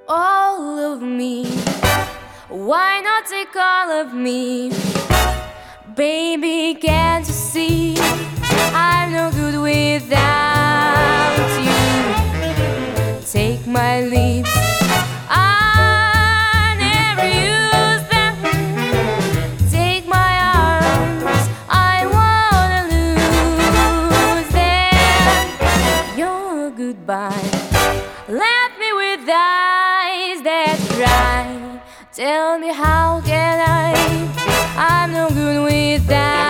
all of me. Why not take all of me? Baby, can't you see I'm no good without you? Take my lips, I never use them. Take my arms, I wanna lose them. Your goodbye left me with eyes that cry. Tell me how can I'm no good with that.